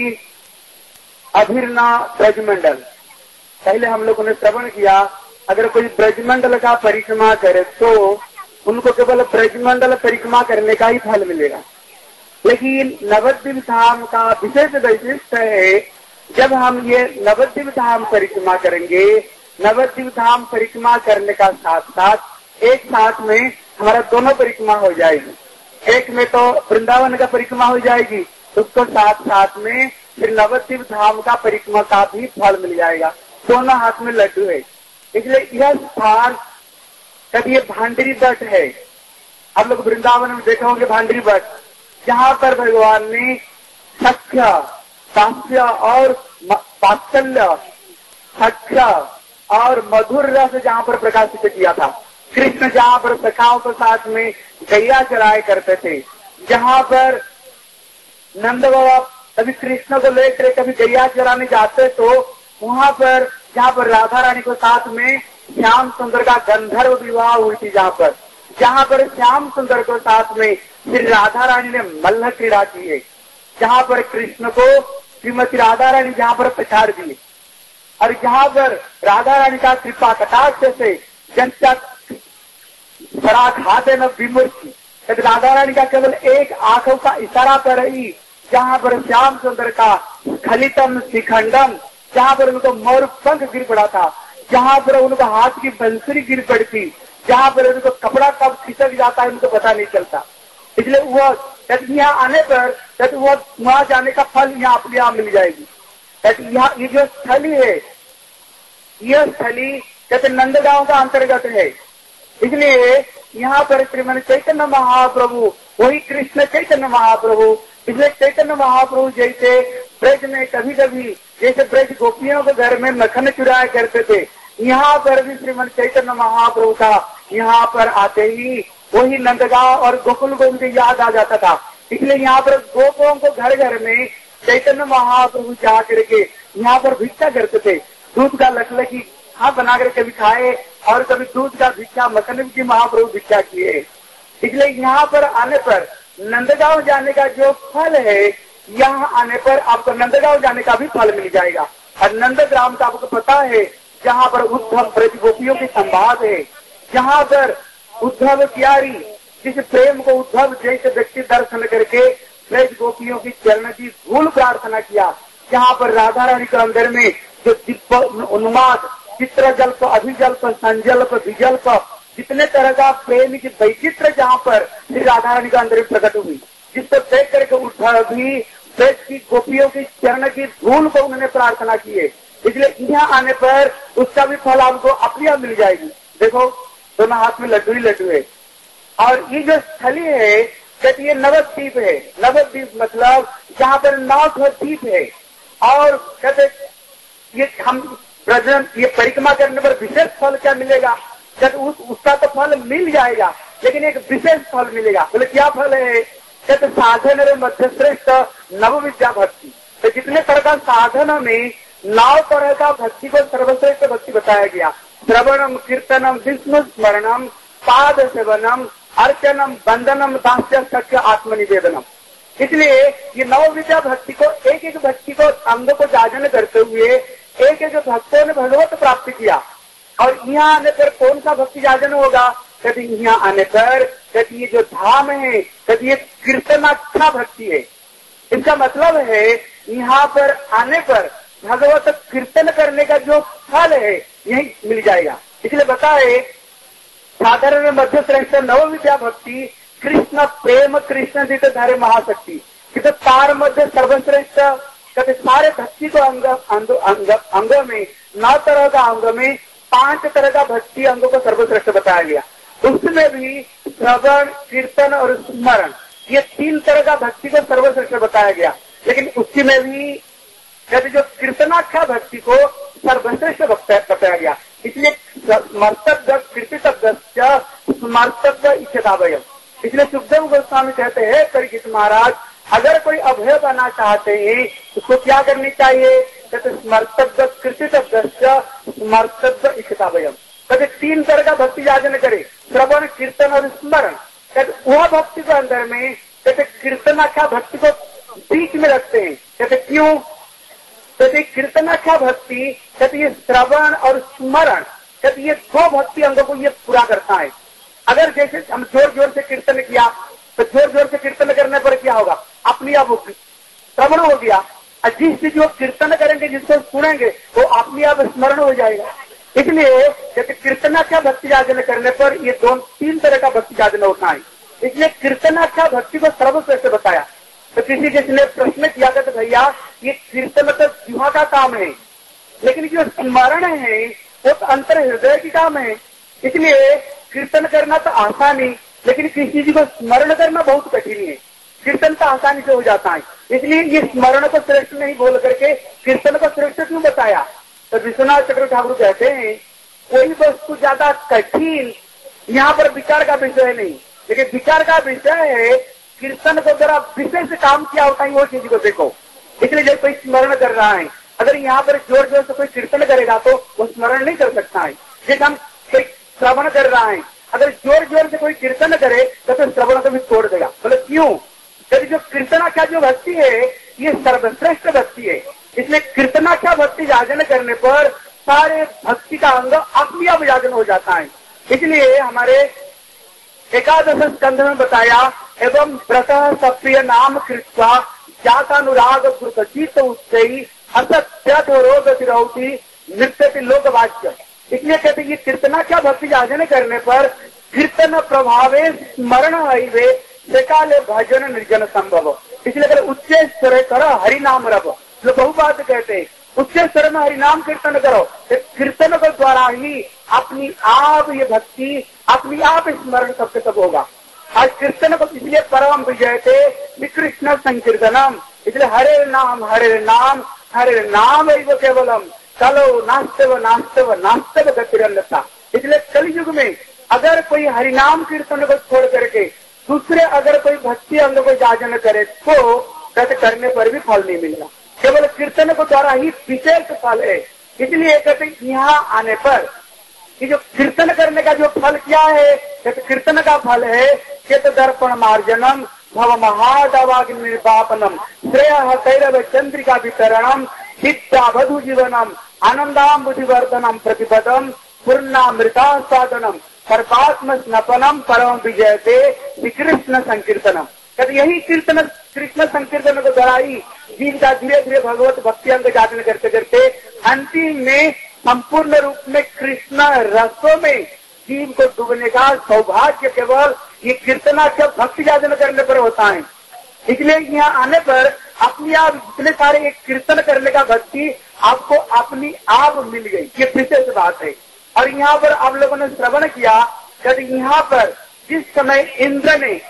[SPEAKER 1] अभिरना ब्रजमंडल। पहले हम लोगों ने श्रवण किया, अगर कोई ब्रजमंडल का परिक्रमा करे तो उनको केवल ब्रजमंडल परिक्रमा करने का ही फल मिलेगा। लेकिन नवद्वीप धाम का विशेष वैशिष्ट है, जब हम ये नवद्वीप धाम परिक्रमा करेंगे, नवद्वीप धाम परिक्रमा करने का साथ साथ एक साथ में हमारा दोनों परिक्रमा हो जाएगी। एक में तो वृंदावन का परिक्रमा हो जाएगी, उसको साथ साथ में फिर नवद्वीप धाम का परिक्रमा का भी फल मिल जाएगा। दोनों हाथ में लड्डू है। इसलिए यह स्थान कभी ये भांडरी बट है। आप लोग वृंदावन में देखे होंगे भांडरी बट, जहाँ पर भगवान ने सख्य सास्य और वात्सल्य, सख्य और मधुर रस जहाँ पर प्रकाशित किया था। कृष्ण जहाँ पर सखाओं के साथ में गैया चराए करते थे, जहाँ पर नंद बाबा कभी कृष्ण को लेकर कभी गैया चराने जाते तो वहाँ पर जहाँ पर राधा रानी के साथ में श्याम सुंदर का गंधर्व विवाह हुई थी, जहाँ पर जहाँ पर श्याम सुंदर के साथ में श्री राधा रानी ने मल्ल क्रीड़ा की है, जहाँ पर कृष्ण को श्रीमती राधा रानी जहाँ पर पछाड़ दिए और जहाँ पर राधा रानी का कृपा कटाक्ष से जनता सराघाते न विमूर्ति, राधा रानी का केवल एक आंखों का इशारा पर ही जहाँ पर श्याम सुंदर का खलितम शिखंडम, जहाँ पर उनको मोर पंख गिर पड़ा था, जहाँ पर उनको हाथ की बंसुरी गिर पड़ी थी, जहाँ पर उनको कपड़ा कब खिसक जाता है उनको पता नहीं चलता। इसलिए वह यहाँ आने पर वह वहाँ जाने का फल यहाँ अपने यहाँ मिल जाएगी। यहाँ ये जो स्थली है, यह स्थली कहते नंदगांव का अंतर्गत है। इसलिए यहाँ पर श्रीमन चैतन्य महाप्रभु, वही कृष्ण चैतन्य महाप्रभु, इसलिए चैतन्य महाप्रभु जैसे ब्रज में कभी कभी जैसे ब्रज गोपियों के घर में मक्खन चुराया करते थे, यहाँ पर भी श्रीमन चैतन्य महाप्रभु का यहाँ पर आते ही वही नंदगांव और गोकुल को उनकी याद आ जाता था। इसलिए यहाँ पर गोपों को घर घर में चैतन्य महाप्रभु जा करके यहाँ पर भिक्षा करते थे। दूध का लकलकी हाँ बना कर कभी खाए और कभी दूध का भिक्षा मक्खन की महाप्रभु भिक्षा किए। इसलिए यहाँ पर आने पर नंदगांव जाने का जो फल है, यहाँ आने पर आपको नंदगांव जाने का भी फल मिल जाएगा। और नंदग्राम का आपको पता है जहाँ पर उद्धव ब्रज गोपियों की संवाद है, जहाँ पर उद्धव प्यारी जिस प्रेम को उद्धव जैसे व्यक्ति दर्शन करके ब्रज गोपियों की चरण की धूल प्रार्थना किया, जहाँ पर राधा रानी के अंदर में जो दिव्य उन्माद, चित्रजल्प, अभिजल्प, संजल्प, विजल्प, जितने तरह का प्रेम की वैचित्र जहाँ पर श्री राधा रानी के अंदर में प्रकट हुई, जिसको देख करके उद्धव भी ब्रज की गोपियों की चरण की धूल को उन्होंने प्रार्थना की है। इसलिए यहाँ आने पर उसका भी फल आपको अपने आप मिल जाएगी। देखो दोनों हाथ में लड्डू ही लड्डू है, और ये जो स्थली है कहते ये नवद्वीप है। नवद्वीप मतलब जहाँ पर नौ द्वीप है, और कहते ये हम प्रजन ये परिक्रमा करने पर विशेष फल क्या मिलेगा, कहते उस, उसका तो फल मिल जाएगा, लेकिन एक विशेष फल मिलेगा। बोले क्या फल है, कहते साधन रे मध्य श्रेष्ठ नव विद्या भक्ति। तो जितने तरह का साधन में नौ तरह का भक्ति को सर्वश्रेष्ठ भक्ति बताया गया। श्रवणम, कीर्तनम, विष्णु स्मरणम, पाद सेवनम, अर्चनम, बंदनम, दास्य, सत्य, आत्मनिवेदनम। इसलिए ये नव विद्या भक्ति को एक एक भक्ति को अंग को जागरण करते हुए एक एक भक्तों ने भगवत प्राप्त किया। और यहाँ आने पर कौन सा भक्ति जागरण होगा, कभी यहाँ आने पर कभी ये जो धाम है कभी ये कीर्तनाख्या भक्ति है। इसका मतलब है यहाँ पर आने पर भगवत कीर्तन करने का जो फल है यही मिल जाएगा। इसलिए बताए साधारण मध्य श्रेष्ठ नव विद्या भक्ति कृष्ण प्रेम कृष्ण जित धारे महाशक्ति। किंतु तार मध्य सर्वश्रेष्ठ कहते सारे भक्ति को अंग अंग अंग अंग में नौ तरह का अंग में पांच तरह का भक्ति अंगों को सर्वश्रेष्ठ बताया गया। उसमें भी श्रवण, कीर्तन और स्मरण ये तीन तरह का भक्ति को सर्वश्रेष्ठ बताया गया। लेकिन उसी में भी कहते जो कीर्तनाख्या भक्ति को सर्वश्रेष्ठ बताया गया। इसलिए स्मर्तव्य कीर्तितव्य स्मर्तव्य इच्छतावयम। इसलिए सुखदेव गोस्वामी कहते हैं परीक्षित महाराज, अगर कोई अभय बनना चाहते हैं उसको क्या करनी चाहिए, कहते स्मर्तव्य कीर्तितव्य स्मर्तव्य इच्छतावयम। कहते तीन तरह का भक्ति जागरण करे, श्रवण, कीर्तन और स्मरण। कहते वह भक्ति के अंदर में कहते कीर्तनाख्या भक्ति को बीच में रखते हैं। कहते क्यों, कहते कीर्तनाख्या भक्ति कहते ये श्रवण और स्मरण कहते ये दो भक्ति अंगों को ये पूरा करता है। अगर जैसे हम जोर जोर से कीर्तन किया तो जोर जोर से कीर्तन करने पर क्या होगा, अपनी आप श्रवण हो गया, और जिस चीज वो कीर्तन करेंगे जिसको सुनेंगे वो अपनी आप स्मरण हो जाएगा। इसलिए कहते कीर्तनाख्या भक्ति जागरण करने पर ये दो तीन तरह का भक्ति जागरण होता है। इसलिए कीर्तनाख्या भक्ति को सर्वश्रेष्ठ बताया। तो किसी किसी ने प्रश्न किया था तो भैया ये कीर्तन तो जिह्वा का काम है, लेकिन जो स्मरण है वो तो अंतर हृदय की काम है। इसलिए कीर्तन करना तो आसान ही, लेकिन किसी चीज को स्मरण करना बहुत कठिन है। कीर्तन तो आसानी से हो जाता है, इसलिए ये स्मरण को श्रेष्ठ नहीं बोल करके कीर्तन को श्रेष्ठ क्यों बताया। तो विश्वनाथ चक्रवर्ती ठाकुर कहते हैं कोई वस्तु ज्यादा कठिन यहाँ पर विचार का विषय नहीं, लेकिन विचार का विषय है कीर्तन को जरा विशेष काम किया होता है वो चीज को देखो। इसलिए जब कोई स्मरण कर रहा है, अगर यहाँ पर जोर जोर से कोई कीर्तन करेगा तो वो स्मरण नहीं कर सकता है। जैसे हम कोई श्रवण कर रहा है, अगर जोर जोर से कोई कीर्तन करे तो फिर श्रवण को भी छोड़ देगा। बोले क्यों, यदि जो कीर्तनाख्या जो भक्ति है ये सर्वश्रेष्ठ भक्ति है। इसलिए कीर्तनाख्या भक्ति जागरण करने पर सारे भक्ति का अंग अपने आप जागरण हो जाता है। इसलिए हमारे एकादश स्कंध में बताया एवं व्रत सप्रिय नाम कृत्वा जातानुराग कृतचित उत्सई असत्योरोग तिरौती नृत्य लोक वाच्य। इसलिए कहते ये कीर्तनाख्या भक्ति जागरण करने पर कीर्तन प्रभावे स्मरण हईवे काले भजन निर्जन संभव। इसलिए अगर उच्च स्वर कर हरिनाम रब, जो बहु बात कहते हैं उच्च स्वर में हरिनाम कीर्तन करो, कीर्तन के द्वारा ही अपनी आप ये भक्ति अपनी आप स्मरण सबके सब होगा। आज कीर्तन को इसलिए परम विजय थे कृष्ण संकीर्तनम। इसलिए हरे नाम हरे नाम हरे नाम केवलम कलो नास्तव नास्तव नास्तव गतिरन्नता। इसलिए कलयुग में अगर कोई हरिनाम कीर्तन को छोड़ करके दूसरे अगर कोई भक्ति अंग को जागरण करे तो कहते करने पर भी फल नहीं मिलेगा, केवल कीर्तन को द्वारा ही विशेष फल है। इसलिए कहते यहाँ आने पर कि जो कीर्तन करने का जो फल क्या है, कहते कीर्तन का फल है चित दर्पण मार्जनम भव महादवाग्नि निर्वापनम श्रेय कैरव चंद्रिका वितरणम विद्या वधु जीवनम आनंदाम बुद्धिवर्धनम प्रतिपदम पूर्णामृतास्वादनम सर्पात्म स्नपनम परम विजयते श्री कृष्ण संकीर्तनम। कहते यही कीर्तन कृष्ण संकीर्तन को दोहराई जीव का धीरे धीरे भगवत भक्ति अंग जागरण करते करते अंतिम में संपूर्ण रूप में कृष्ण रसों में जीव को डूबने का सौभाग्य केवल ये कीर्तनाख्य भक्ति जागरण करने पर होता है। इसलिए यहाँ आने पर अपनी आप जितने सारे एक कीर्तन करने का भक्ति आपको अपनी आप मिल गई, ये विशेष बात है। और यहाँ पर आप लोगों ने श्रवण किया कि यहाँ पर जिस समय इंद्र ने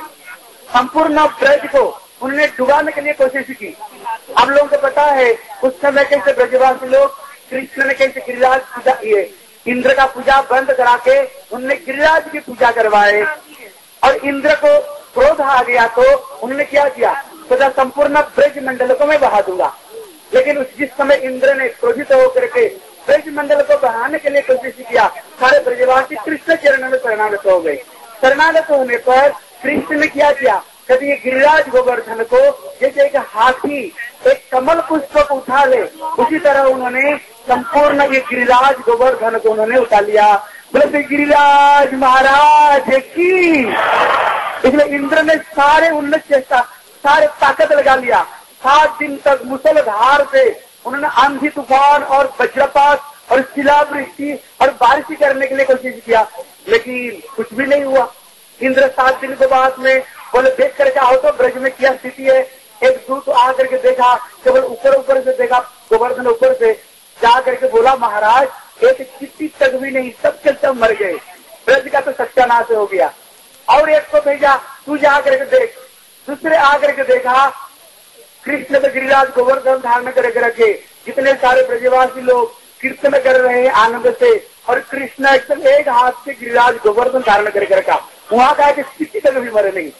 [SPEAKER 1] संपूर्ण ब्रज को उन्होंने डुबाने के लिए कोशिश की, आप लोगों को पता है उस समय कैसे ब्रजवासी लोग कृष्ण ने कैसे गिरिराज पूजा ये इंद्र का पूजा बंद करा के उन्होंने गिरिराज की पूजा करवाए और इंद्र को क्रोध आ गया तो उन्होंने क्या किया, तो संपूर्ण ब्रज मंडल को मैं बहा दूंगा। लेकिन उस जिस समय इंद्र ने क्रोधित होकर के ब्रज मंडल को बढ़ाने के लिए कोशिश किया, सारे ब्रजवासी कृष्ण चरण में शरणागत हो गए। शरणागत होने पर कृष्ण ने क्या किया, कभी ये गिरिराज गोवर्धन को जैसे एक हाथी एक कमल पुष्प को उठा ले उसी तरह उन्होंने संपूर्ण ये गिरिराज गोवर्धन को उन्होंने उठा लिया। बोले गिरिराज महाराज की। इसलिए इंद्र ने सारे उन्नत चेष्टा सारे ताकत लगा लिया। सात दिन तक मुसलधार से उन्होंने आंधी तूफान और वज्रपात और शिलावृष्टि और बारिश करने के लिए कोशिश किया, लेकिन कुछ भी नहीं हुआ। इंद्र सात दिन के बाद में बोले देख करके आओ तो ब्रज में क्या स्थिति है। एक दूत आकर के देखा, केवल ऊपर ऊपर से देखा, गोवर्धन ऊपर से जा करके बोला महाराज एक चिट्ठी तक भी नहीं, सब के सब मर गए, ब्रज का तो सत्यानाश हो गया। और एक को भेजा तू जा करके देख। दूसरे आकर के देखा कृष्ण तो गिरिराज गोवर्धन धारण करके रखे, जितने सारे ब्रजवासी लोग कीर्तन कर रहे हैं आनंद से और कृष्ण एकदम एक हाथ से गिरिराज गोवर्धन धारण करके रखा। वहां कहा कि किसी तक भी मरे नहीं।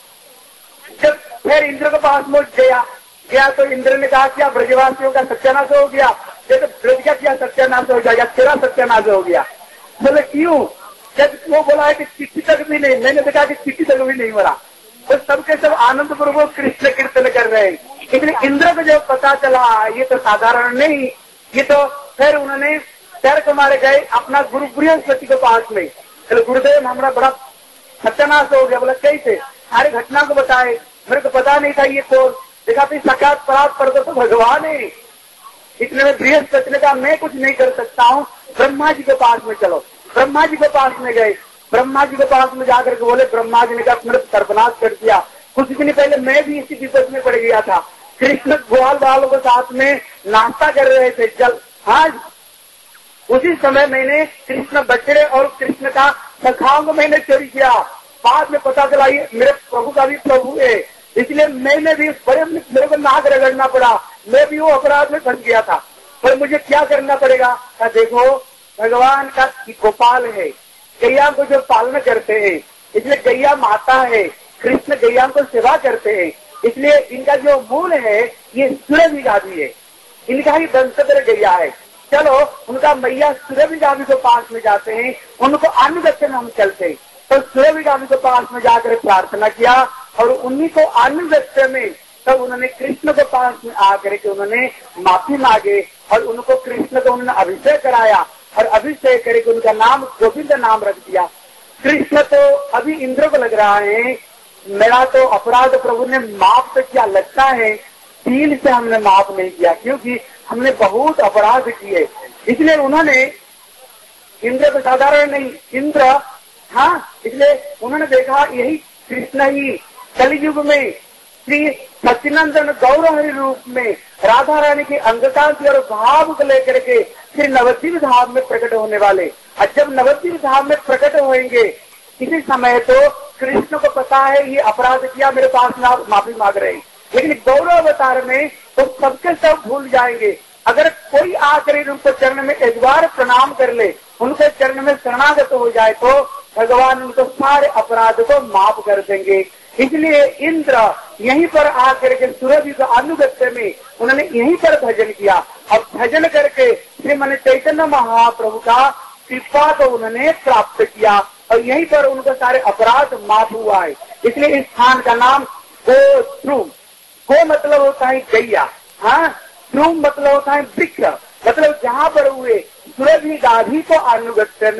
[SPEAKER 1] जब फिर इंद्र के पास में गया गया तो इंद्र ने कहा क्या ब्रजवासियों का सत्यानाश हो गया, जैसे ब्रज का क्या सत्यानाश हो जाएगा, तेरा सत्यानाश हो गया। बोले क्यों? जब वो बोला है कि चिट्ठी तक भी नहीं, मैंने देखा कि चिट्ठी तक भी नहीं मरा। तो सबके सब आनंद पूर्वक कृष्ण कीर्तन कर रहे हैं। इसलिए इंद्र को जब पता चला ये तो साधारण नहीं, ये तो फिर उन्होंने पैर को मारे गए अपना गुरु बृहस्पति के पास में। गुरुदेव हमारा बड़ा सत्यानाश हो गया। बोला कैसे? सारी घटना को बताए, मेरे को पता नहीं था ये कौन। देखा तो साक्षात परात पर तो भगवान है। इतने में बृहस्पति ने कहा मैं कुछ नहीं कर सकता हूँ, ब्रह्मा जी के पास में चलो। ब्रह्मा जी के पास में गए। ब्रह्मा जी के पास में जाकर के बोले, ब्रह्मा जी ने कहा तुमने सर्वनाश कर दिया। कुछ दिन पहले मैं भी इसी विपद में पड़ गया था। कृष्ण ग्वाल वालों के साथ में नाश्ता कर रहे थे जल, हाँ उसी समय मैंने कृष्ण बछड़े और कृष्ण का सखाओं को मैंने चोरी किया। बाद में पता चला ये मेरे प्रभु का भी प्रभु है, इसलिए मैंने भी बड़े मेरे को नाक रगड़ना पड़ा, मैं भी वो अपराध में फंस गया था। पर मुझे क्या करना पड़ेगा? क्या देखो भगवान का गोपाल है, गैया को जो पालन करते हैं, इसलिए गैया माता है, कृष्ण गैया को सेवा करते हैं, इसलिए इनका जो मूल है ये सूर्य गादी है, इनका ही वंशधर गैया है। चलो उनका मैया सूर्य गादी के पास में जाते हैं, उनको अनुगत्य में हम चलते हैं। तो सूर्य गादी के पास में जाकर प्रार्थना किया और उन्हीं को अनुगत्य में तब उन्होंने कृष्ण के पास में आकर के उन्होंने माफी मांगे और उनको कृष्ण को उन्होंने अभिषेक कराया और अभिषेक करके उनका नाम गोविंद नाम रख दिया। कृष्ण तो अभी इंद्र को लग रहा है मेरा तो अपराध प्रभु ने माफ तो किया, लगता है दिल से हमने माफ नहीं किया क्योंकि हमने बहुत अपराध किए। इसलिए उन्होंने इंद्र तो साधारण नहीं, इंद्र हाँ, इसलिए उन्होंने देखा यही कृष्ण ही कलयुग में श्री सच्चिनंदन गौरहरि रूप में राधा रानी की अंगकांति और भाव को लेकर के फिर नवद्वीप धाम में प्रकट होने वाले। और जब नवद्वीप धाम में प्रकट होंगे इसी समय तो कृष्ण को पता है ये अपराध किया, मेरे पास ना माफी मांग रहे हैं, लेकिन गौरव अवतार में तो सबके सब भूल जाएंगे। अगर कोई आकर उनको चरण में एक बार प्रणाम कर ले, उनके चरण में शरणागत हो जाए तो भगवान उनको सारे अपराध को माफ कर देंगे। इसलिए इंद्र यहीं पर आकर के सूर्य का अनुगत्य में उन्होंने यहीं पर भजन किया और भजन करके श्रीमन चैतन्य महाप्रभु का कृपा को उन्होंने प्राप्त किया और यहीं पर उनको सारे अपराध माफ हुआ है। इसलिए इस स्थान का नाम गोत्रुम, गो मतलब होता है गैया, हाँ, ध्रुम मतलब होता है वृक्ष, मतलब जहाँ पर हुए सूर्य गाधी को अनुगत्य में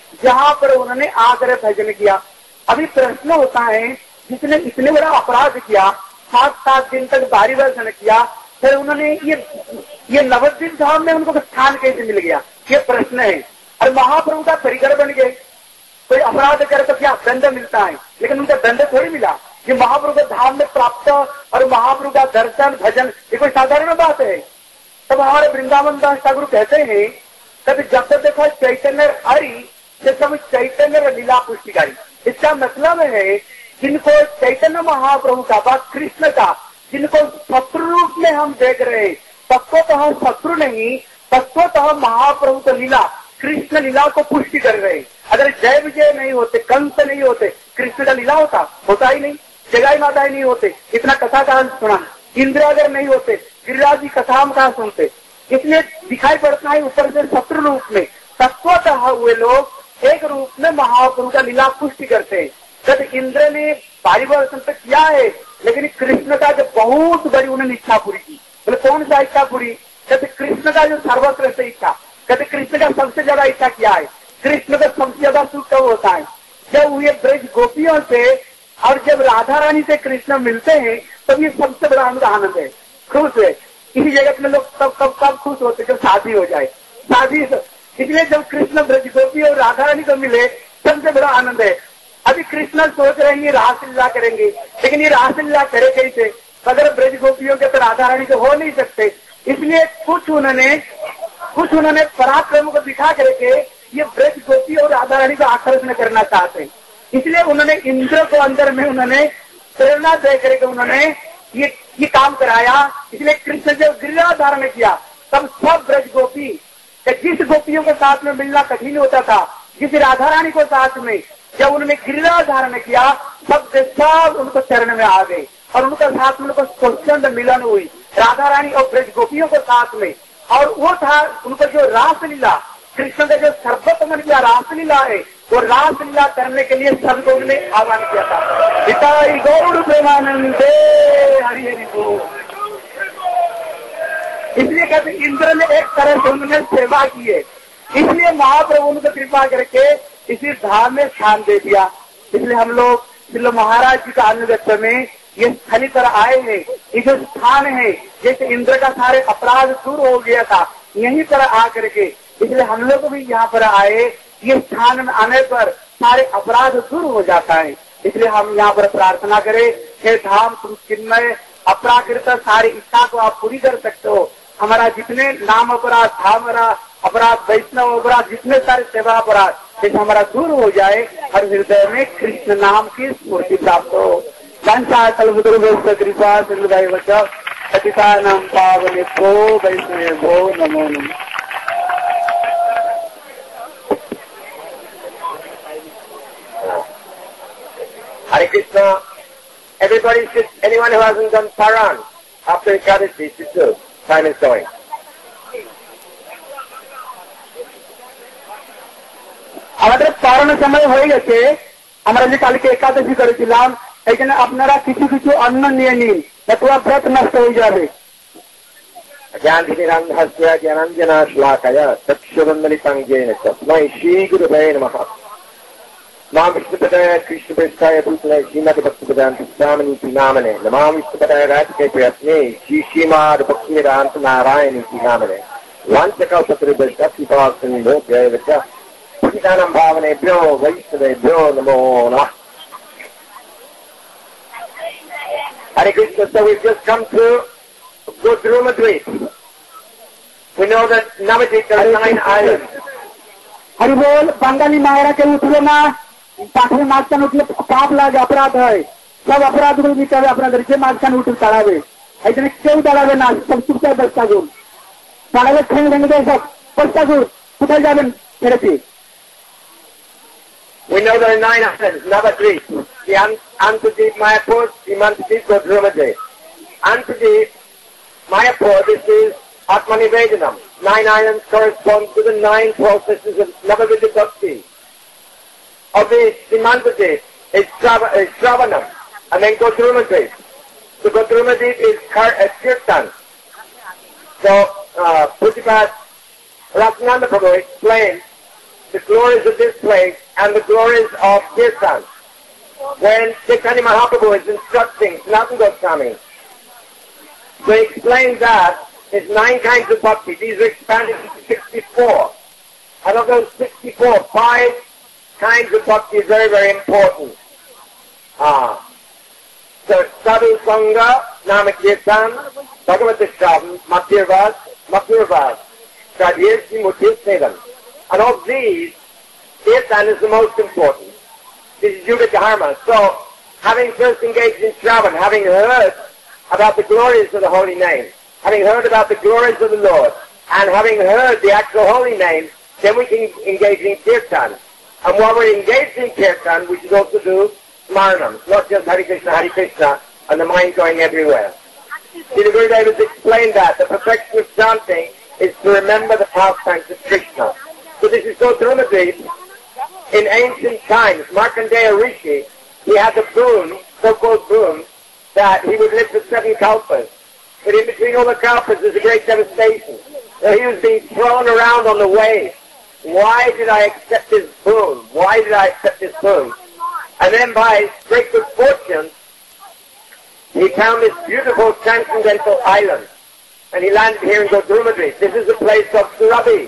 [SPEAKER 1] जहां पर उन्होंने आकर भजन किया। अभी प्रश्न होता है, जिसने इतने बड़ा अपराध किया, सात सात दिन तक भारी वर्षण किया, फिर उन्होंने ये ये नवद्वीप धाम में उनको स्थान कैसे मिल गया, ये प्रश्न है। और महाप्रभु का परिकर बन गए। कोई अपराध करे तो क्या दंड मिलता है, लेकिन उनका दंड थोड़ी मिला। ये महाप्रभु के धाम में प्राप्त और महाप्रभु का दर्शन भजन, ये कोई साधारण बात है। तब हमारे वृंदावन दास ठाकुर कहते हैं, कभी जब तक देखो चैतन्य हरि से सब चैतन्य लीला पुष्टिकारी। इसका मतलब है, जिनको चैतन्य महाप्रभु का व कृष्ण का जिनको शत्रु रूप में हम देख रहे हैं, तत्वतः शत्रु नहीं, तत्वतः महाप्रभु को लीला कृष्ण लीला को पुष्टि कर रहे हैं। अगर जय विजय नहीं होते, कंस नहीं होते, कृष्ण का लीला होता होता ही नहीं, जगाई माताएं नहीं होते, इतना कथा कहां सुना, इंद्र अगर नहीं होते, गिरिराज जी कथा हम कहां सुनते। इसलिए दिखाई पड़ता है ऊपर से शत्रु रूप में तत्वतः हुए लोग एक रूप में महाप्रभु का लीला पुष्टि करते हैं। जब इंद्र ने भारी वर्षण तक किया है, लेकिन कृष्ण का जो बहुत बड़ी उन्होंने इच्छा पूरी की। बोले कौन सा इच्छा पूरी? कहते कृष्ण का जो सर्वश्रेष्ठ इच्छा, कहते कृष्ण का सबसे ज्यादा इच्छा क्या है? कृष्ण का सबसे ज्यादा सुख कब होता है? जब हुए ब्रज गोपियों से और जब राधा रानी से कृष्ण मिलते हैं, तब ये सबसे बड़ा उनका आनंद है, खुश है। इसी जगत में लोग तब कब कब खुश होते जब शादी हो जाए, शादी। इसलिए जब कृष्ण ब्रज गोपी और राधा रानी को मिले, सबसे बड़ा आनंद है। अभी कृष्ण सोच रहे हैं ये रासलीला करेंगे, लेकिन ये रासलीला करे कैसे? अगर ब्रज गोपियों के तो राधा रानी तो हो नहीं सकते। इसलिए कुछ उन्होंने कुछ उन्होंने पराक्रम को दिखा करके ये ब्रज गोपी और राधा रानी को आकर्षण करना चाहते हैं। इसलिए उन्होंने इंद्र को अंदर में उन्होंने प्रेरणा दे करके उन्होंने ये ये काम कराया। इसलिए कृष्ण जब गिरिराज धारण किया, तब सब ब्रज गोपी, जिस गोपियों के साथ में मिलना कठिन होता था, जिस राधा रानी को साथ में जब उन्होंने गिरिराज धारण किया, सब के सब उनको चरण में आ गए और उनका साथ में उनको स्वच्छंद मिलन हुई राधा रानी और ब्रज गोपियों के साथ में। और वो था उनको जो रासलीला, कृष्ण का जो सर्वोत्तम किया रासलीला है, वो रासलीला करने के लिए सबको उन्होंने आह्वान किया था। पिताई गौड़ प्रेमानंदे हरि हरि बोल। इसलिए कहते इंद्र ने एक तरह से उन्होंने सेवा की है, इसलिए महाप्रभु उनको कृपा करके इसी धाम में स्थान दे दिया। इसलिए हम लोग श्रील महाराज जी का अनुगत्य में ये स्थली पर आए हैं। ये जो स्थान है, जैसे इंद्र का सारे अपराध दूर हो गया था, यहीं पर आकर के, इसलिए हम लोग भी यहाँ पर आए। ये स्थान में आने पर सारे अपराध दूर हो जाता है। इसलिए हम यहाँ पर प्रार्थना करें, हे धाम तुम चिन्मय अपराकृत सारी इच्छा को आप पूरी कर सकते हो। हमारा जितने नाम अपराध, धाम अपराध, वैष्णव अपराध, जितने सारे सेवा अपराध, जैसे हमारा दूर हो जाए और हृदय में कृष्ण नाम की स्फूर्ति प्राप्त हो। संसार कृपा सिंधुदाय वचन पतितानां पावनेभ्यो वैष्णवेभ्यो नमो नमः।
[SPEAKER 3] Hare Krishna. Everybody should, anyone who hasn't done Paran after Ekadashi should do. Time is going.
[SPEAKER 1] আমাদের পারণ সময় হয়ে গেছে। আমরা যে কালকে একাদশী করেছিলাম, এখানে আপনারা কিছু কিছু অন্ন নিয়ে নিন, অথবা ব্রত নষ্ট হয়ে যাবে।
[SPEAKER 3] জ্ঞানধীরান্ধস্য জ্ঞানাঞ্জনাশ্লাকয়া চক্ষুরুন্মিলিतं येन तस्मै श्रीगुरवे नमः। नाम विष्णुपदाय कृष्णप्रेष्ठाय भूतले श्रीमद्भक्तिवेदान्त स्वामिनीति नामने नमामि विष्णुपदाय राजके प्रयत्ने श्री श्रीमद् भक्तिवेदान्त नारायणीति नामने वाञ्छकल्पतरुभ्यश्च पतितानां भावनेभ्यो वैष्णवेभ्यो नमो नमः। Hare Krishna. So we've just come to Godrumadweep. We know that Navadvip there are nine islands.
[SPEAKER 1] Hari बोल। बंगाली मायरा के उठले ना, पाठे मागतान उठले पाप लागे, अपराध है। सब अपराध गुरु मिटावे, अपराध से मागतान उठ ताड़ावे, ऐसे क्यों ताड़ावे ना? सब चुपचाप बसता गुरु ताड़ावे, खेल देंगे सब बसता गुरु कुछ जावे मेरे पे।
[SPEAKER 3] We know there are nine islands, Navadvip, the Antadip, Mayapur, Simantadip, Godrumadweep. Antadip, Mayapur, this is Atmanivedanam. Nine islands correspond to the nine processes of Navavidya Bhakti. Of the Simantadip is Shravanam, and then Godrumadweep. So Godrumadweep is Kirtan. So, uh, Pujapad Ratnanda Prabhu explained the glories of this place and the glories of Kirtan. When Chaitanya Mahaprabhu is instructing Sanatana Goswami, they explain that there's nine kinds of bhakti. These are expanded into sixty-four. And of those sixty-four, five kinds of bhakti is very, very important. Ah. So, Sadhu Sangha, Nama Kirtan, Bhagavata Shravan, Mathirvas, Mathirvas, Sadhyesi Mutir Sevan. And of these, Kirtan is the most important. This is Yuga Dharma. So, having first engaged in Shravan, having heard about the glories of the holy name, having heard about the glories of the Lord, and having heard the actual holy name, then we can engage in Kirtan. And while we're engaged in Kirtan, we should also do Smaranam, not just Hare Krishna, Hare Krishna, and the mind going everywhere. See, the Gurudev has explained that. The perfection of chanting is to remember the pastimes of Krishna. So this is so Drumadip. In ancient times, Markandeya Rishi, he had the boon, so-called boon, that he would live for seven kalpas. But in between all the kalpas, there's a great devastation. So he was being thrown around on the waves. Why did I accept this boon? Why did I accept this boon? And then by great good fortune, he found this beautiful transcendental island. And he landed here in Godrumadri. This is the place of Surabhi.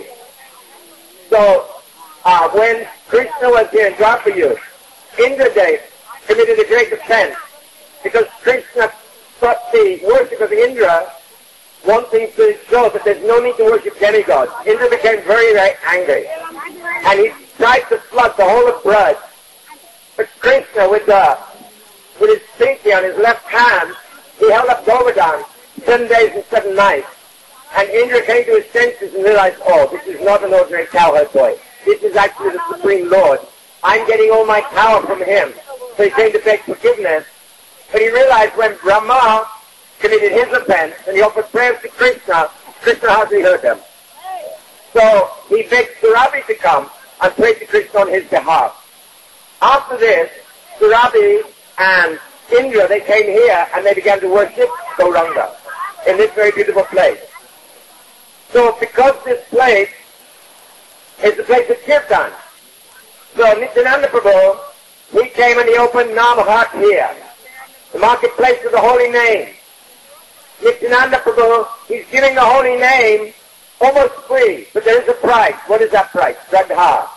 [SPEAKER 3] So, uh, when Krishna was here in Dwapara, Indradev committed a great offense because Krishna thought the worship of Indra wanting to show that there's no need to worship demigods. Indra became very, very angry. And he tried to flood the whole of Braj. But Krishna, with, the, with his pinky on his left hand, he held up Govardhan seven days and seven nights. And Indra came to his senses and realized, oh, this is not an ordinary cowherd boy. This is actually the Supreme Lord. I'm getting all my power from him. So he came to beg forgiveness. But he realized when Brahma committed his offense and he offered prayers to Krishna, Krishna hardly heard them. So he begged Surabhi to come and pray to Krishna on his behalf. After this, Surabhi and Indra, they came here and they began to worship Gauranga in this very beautiful place. So because this place is the place of Kirtan, so Nityananda Prabhu, he came and he opened Namahat here, the marketplace of the holy name. Nityananda Prabhu, he's giving the holy name almost free, but there is a price. What is that price? Shraddha.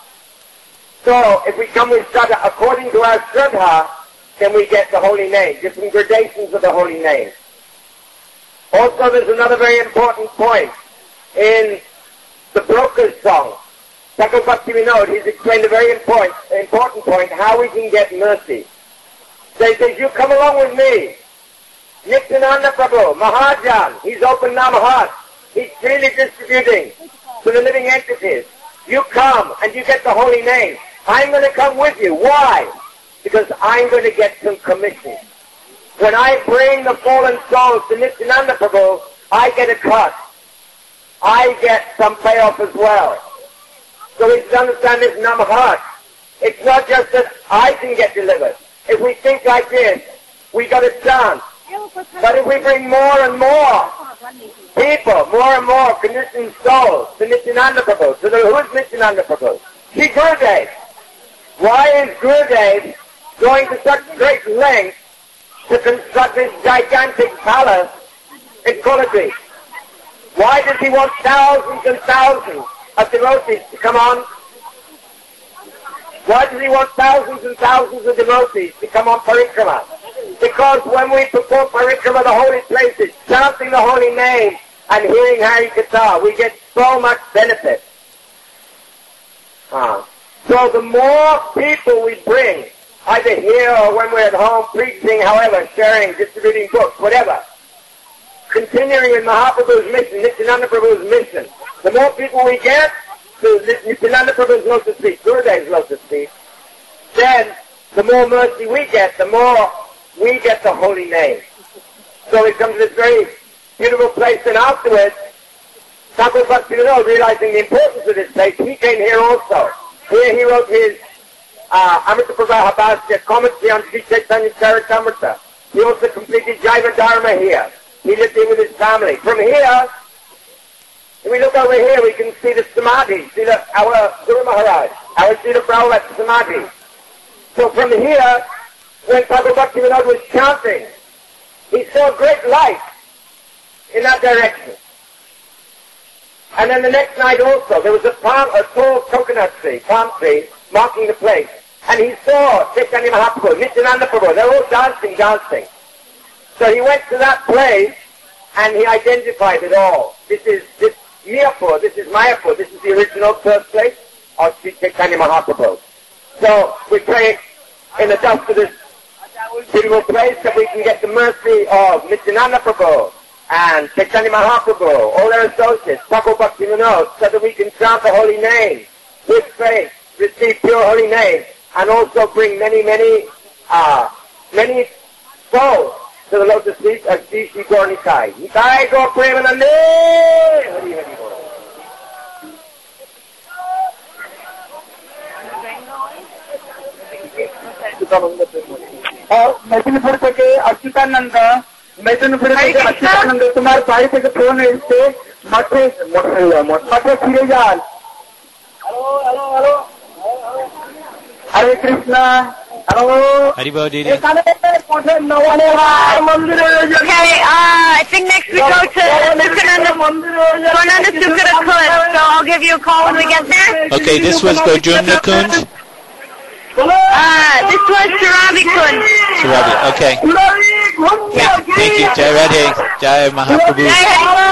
[SPEAKER 3] So if we come with Shraddha according to our Shraddha, then we get the holy name, different gradations of the holy name. Also, there's another very important point in the Broker's song. Thakur Bhakti Vinod, he's explained a very important, important point, how we can get mercy. So he says, you come along with me. Nityananda Prabhu, Mahajan, he's opened Namahat. He's freely distributing to the living entities. You come and you get the holy name. I'm going to come with you. Why? Because I'm going to get some commission. When I bring the fallen souls to Nityananda Prabhu, I get a cut. I get some payoff as well. So we should understand this Namahat. It's not just that I can get delivered. If we think like this, we got a chance. But if we bring more and more people, more and more conditioned souls to Nityananda Prabhu, to the, who is Nityananda Prabhu? See Gurudev. Why is Gurudev going to such great lengths to construct this gigantic palace in Kuladri? Why does he want thousands and thousands of devotees to come on? Why does he want thousands and thousands of devotees to come on Parikrama? Because when we perform Parikrama, the holy places, chanting the holy name and hearing Hari Katha, we get so much benefit. Ah. So the more people we bring, either here or when we're at home preaching, however, sharing, distributing books, whatever, continuing in Mahaprabhu's mission, Nityananda Prabhu's mission, the more people we get to Nityananda Prabhu's lotus feet, Gurudev's lotus feet, then the more mercy we get, the more we get the holy name. So we come to this very beautiful place, and afterwards, Thakur Bhakti Vinod, realizing the importance of this place, he came here also. Here he wrote his uh, Amrita Pravaha Bhasya, commentary on Sri Chaitanya Charitamrita. He also completed Jaiva Dharma here. He lived here with his family. From here, if we look over here, we can see the Samadhi, see the, our Guru Maharaj. I was Srila Prabhupada Samadhi. So from here, when Thakur Bhaktivinoda was chanting, he saw great light in that direction. And then the next night also, there was a palm, a tall coconut tree, palm tree, marking the place. And he saw Chaitanya Mahaprabhu, Nityananda Prabhu, they're all dancing, dancing. So he went to that place and he identified it all. This is, this Mayapur, this is Mayapur, this is the original birthplace of Sri Chaitanya Mahaprabhu. So we pray in the dust of this beautiful place that we can get the mercy of Nityananda Prabhu and Chaitanya Mahaprabhu, all their associates, Thakur Bhaktivinoda, so that we can chant the holy name with faith, receive pure holy name, and also bring many, many, uh, many souls to the lotus feet of Sri Sri Gaur Nitai. Nitai Gaur Premanande! Hari Hari Bol.
[SPEAKER 1] और मैथिलीपुर থেকে अच्युतानंद मैथिलीपुर থেকে अच्युतानंद তোমার বাড়ি থেকে phone এসেছে মাঠে মাঠে ফিরে যান hello hello hello Hare Krishna hello
[SPEAKER 4] Haribol Didi.
[SPEAKER 2] Okay, uh, I think next we go to Sukananda Sukara Kund, so I'll give you a call when we get there.
[SPEAKER 4] Okay, this was Gojunda Kund.
[SPEAKER 2] Uh, this was Sarabi Kund.
[SPEAKER 4] Sarabi, okay. Thank, thank you. Jai Radhe. Jai Mahaprabhu.
[SPEAKER 2] Jai Hari Bol.